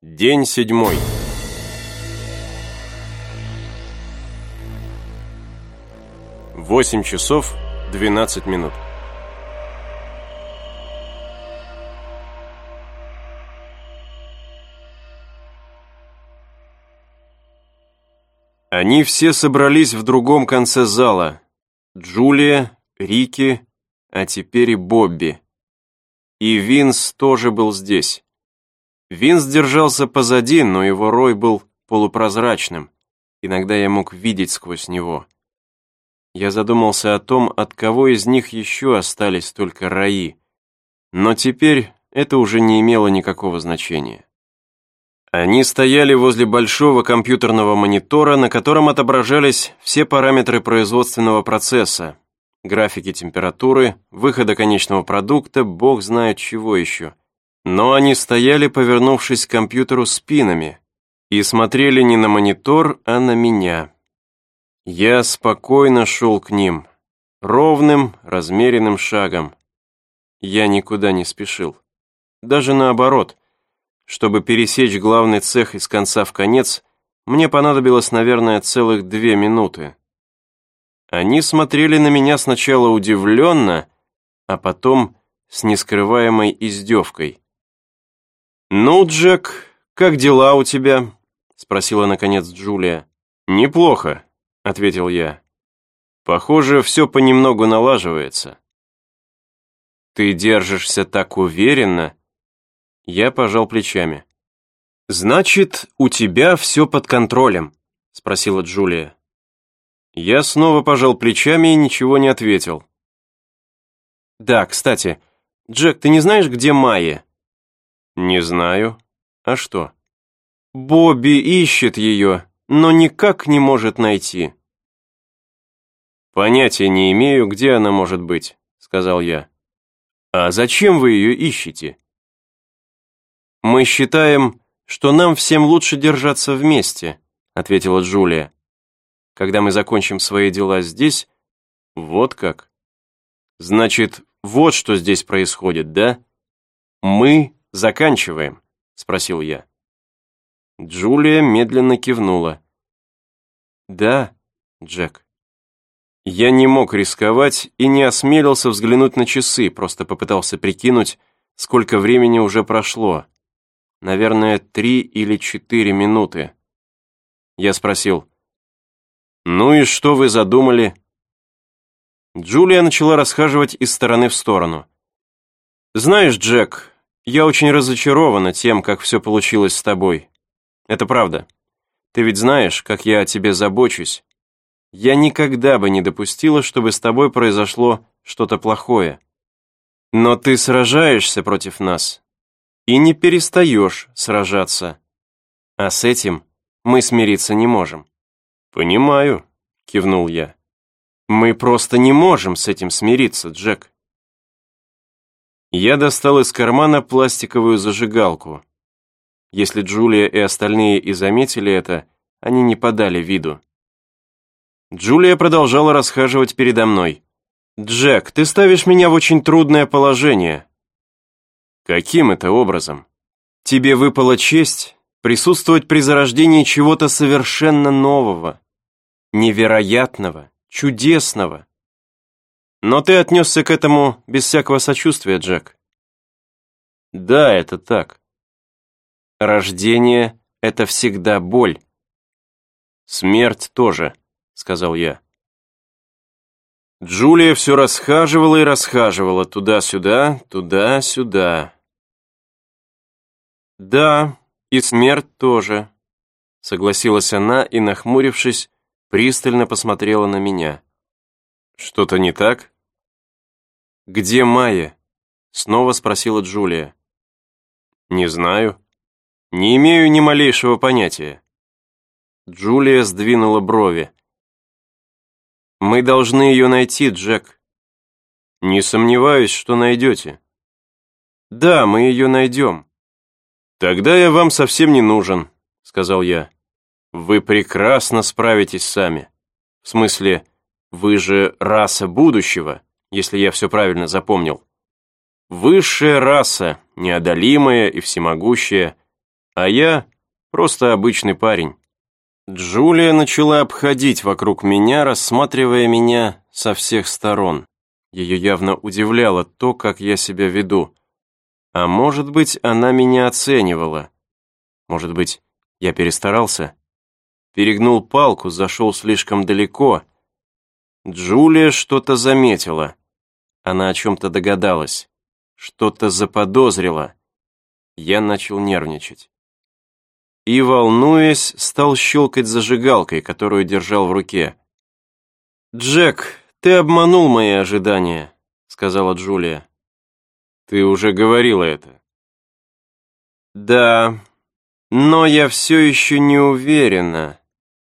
День 7. Восемь часов 12 минут. Они все собрались в другом конце зала. Джулия, Рики, а теперь и Бобби. И Винс тоже был здесь. Винс держался позади, но его рой был полупрозрачным. Иногда я мог видеть сквозь него. Я задумался о том, от кого из них еще остались только рои. Но теперь это уже не имело никакого значения. Они стояли возле большого компьютерного монитора, на котором отображались все параметры производственного процесса, графики температуры, выхода конечного продукта, бог знает чего еще. Но они стояли, повернувшись к компьютеру спинами, и смотрели не на монитор, а на меня. Я спокойно шел к ним, ровным, размеренным шагом. Я никуда не спешил. Даже наоборот. Чтобы пересечь главный цех из конца в конец, мне понадобилось, наверное, целых 2 минуты. Они смотрели на меня сначала удивленно, а потом с нескрываемой издевкой. «Ну, Джек, как дела у тебя?» — спросила, наконец, Джулия. «Неплохо», — ответил я. «Похоже, все понемногу налаживается». «Ты держишься так уверенно?» Я пожал плечами. «Значит, у тебя все под контролем?» — спросила Джулия. Я снова пожал плечами и ничего не ответил. «Да, кстати, Джек, ты не знаешь, где Майя?» «Не знаю. А что?» «Бобби ищет ее, но никак не может найти». «Понятия не имею, где она может быть», — сказал я. «А зачем вы ее ищете?» «Мы считаем, что нам всем лучше держаться вместе», — ответила Джулия. «Когда мы закончим свои дела здесь...» «Вот как? Значит, вот что здесь происходит, да? Мы заканчиваем?» — спросил я. Джулия медленно кивнула. «Да, Джек». Я не мог рисковать и не осмелился взглянуть на часы, просто попытался прикинуть, сколько времени уже прошло. Наверное, 3 или 4 минуты. Я спросил, «Ну и что вы задумали?» Джулия начала расхаживать из стороны в сторону. «Знаешь, Джек, я очень разочарована тем, как все получилось с тобой. Это правда. Ты ведь знаешь, как я о тебе забочусь. Я никогда бы не допустила, чтобы с тобой произошло что-то плохое. Но ты сражаешься против нас и не перестаешь сражаться. А с этим мы смириться не можем». «Понимаю», — кивнул я. «Мы просто не можем с этим смириться, Джек». Я достал из кармана пластиковую зажигалку. Если Джулия и остальные и заметили это, они не подали виду. Джулия продолжала расхаживать передо мной. «Джек, ты ставишь меня в очень трудное положение». «Каким это образом?» «Тебе выпала честь присутствовать при зарождении чего-то совершенно нового, невероятного, чудесного. Но ты отнесся к этому без всякого сочувствия, Джек». «Да, это так». «Рождение — это всегда боль». «Смерть тоже», — сказал я. Джулия все расхаживала и расхаживала, туда-сюда, туда-сюда. «Да, и смерть тоже», — согласилась она и, нахмурившись, пристально посмотрела на меня. «Что-то не так?» «Где Майя?» — снова спросила Джулия. «Не знаю. Не имею ни малейшего понятия». Джулия сдвинула брови. «Мы должны ее найти, Джек». «Не сомневаюсь, что найдете». «Да, мы ее найдем». «Тогда я вам совсем не нужен», — сказал я. «Вы прекрасно справитесь сами. В смысле, вы же раса будущего, если я все правильно запомнил. Высшая раса, неодолимая и всемогущая. А я просто обычный парень. Джулия начала обходить вокруг меня, рассматривая меня со всех сторон. Ее явно удивляло то, как я себя веду. А может быть, она меня оценивала. Может быть, я перестарался? Перегнул палку, зашел слишком далеко. Джулия что-то заметила. Она о чем-то догадалась. Что-то заподозрила. Я начал нервничать. И, волнуясь, стал щелкать зажигалкой, которую держал в руке. «Джек, ты обманул мои ожидания», — сказала Джулия. «Ты уже говорила это». «Да, но я все еще не уверена».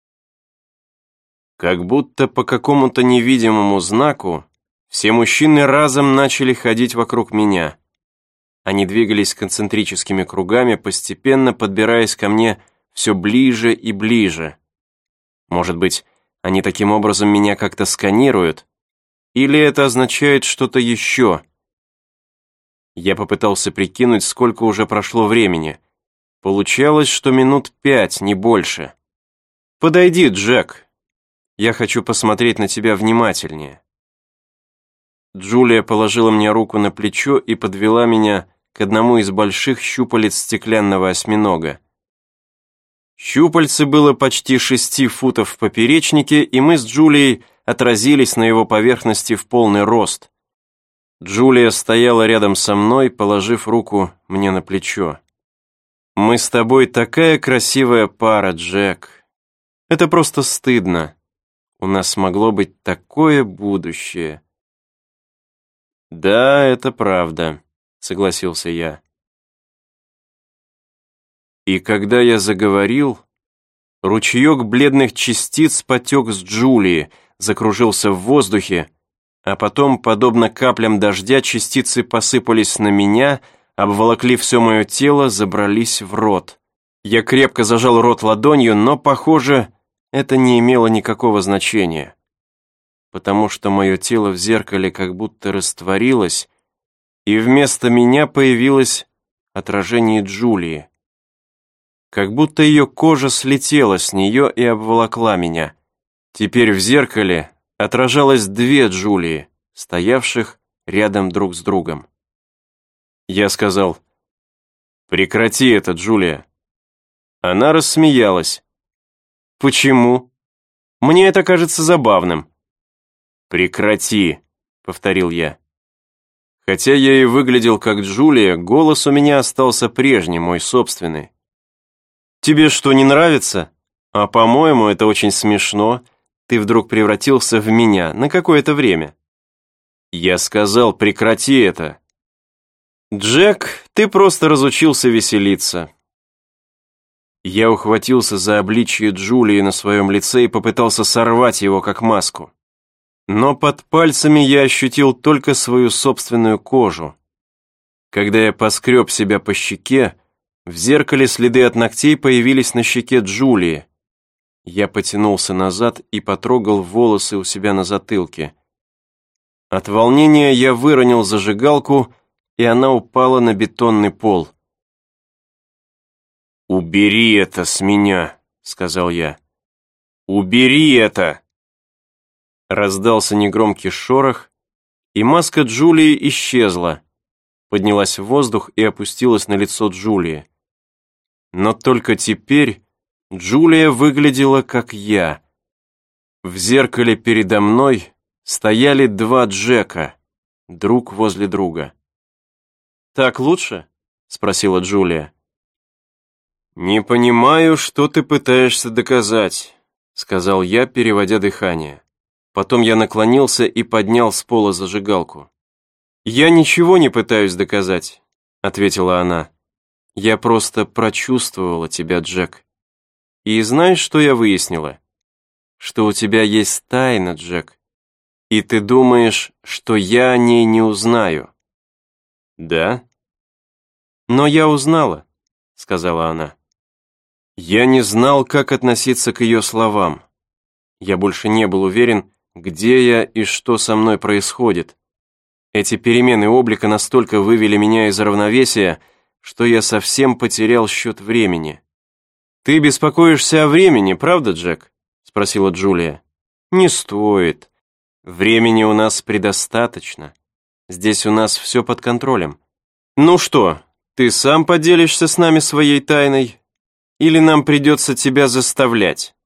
Как будто по какому-то невидимому знаку все мужчины разом начали ходить вокруг меня. Они двигались концентрическими кругами, постепенно подбираясь ко мне все ближе и ближе. Может быть, они таким образом меня как-то сканируют? Или это означает что-то еще? Я попытался прикинуть, сколько уже прошло времени. Получалось, что минут 5, не больше. «Подойди, Джек. Я хочу посмотреть на тебя внимательнее». Джулия положила мне руку на плечо и подвела меня к одному из больших щупалец стеклянного осьминога. Щупальце было почти 6 футов в поперечнике, и мы с Джулией отразились на его поверхности в полный рост. Джулия стояла рядом со мной, положив руку мне на плечо. «Мы с тобой такая красивая пара, Джек. Это просто стыдно. У нас могло быть такое будущее». «Да, это правда», — согласился я. И когда я заговорил, ручеек бледных частиц потек с Джулии, закружился в воздухе, а потом, подобно каплям дождя, частицы посыпались на меня, обволокли все мое тело, забрались в рот. Я крепко зажал рот ладонью, но, похоже, это не имело никакого значения, потому что мое тело в зеркале как будто растворилось, и вместо меня появилось отражение Джулии. Как будто ее кожа слетела с нее и обволокла меня. Теперь в зеркале отражалось 2 Джулии, стоявших рядом друг с другом. Я сказал: «Прекрати это, Джулия». Она рассмеялась. «Почему? Мне это кажется забавным». «Прекрати», — повторил я. Хотя я и выглядел как Джулия, голос у меня остался прежним, мой собственный. «Тебе что, не нравится? А по-моему, это очень смешно. Ты вдруг превратился в меня на какое-то время». Я сказал: «Прекрати это». «Джек, ты просто разучился веселиться». Я ухватился за обличье Джулии на своем лице и попытался сорвать его как маску. Но под пальцами я ощутил только свою собственную кожу. Когда я поскреб себя по щеке, в зеркале следы от ногтей появились на щеке Джулии. Я потянулся назад и потрогал волосы у себя на затылке. От волнения я выронил зажигалку, и она упала на бетонный пол. «Убери это с меня», — сказал я. «Убери это!» Раздался негромкий шорох, и маска Джулии исчезла, поднялась в воздух и опустилась на лицо Джулии. Но только теперь Джулия выглядела как я. В зеркале передо мной стояли 2 Джека, друг возле друга. «Так лучше?» — спросила Джулия. «Не понимаю, что ты пытаешься доказать», — сказал я, переводя дыхание. Потом я наклонился и поднял с пола зажигалку. «Я ничего не пытаюсь доказать», — ответила она. «Я просто прочувствовала тебя, Джек. И знаешь, что я выяснила? Что у тебя есть тайна, Джек. И ты думаешь, что я о ней не узнаю». «Да?» «Но я узнала», — сказала она. Я не знал, как относиться к ее словам. Я больше не был уверен, где я и что со мной происходит. Эти перемены облика настолько вывели меня из равновесия, что я совсем потерял счет времени. «Ты беспокоишься о времени, правда, Джек?» — спросила Джулия. «Не стоит. Времени у нас предостаточно. Здесь у нас все под контролем. Ну что, ты сам поделишься с нами своей тайной? Или нам придется тебя заставлять?»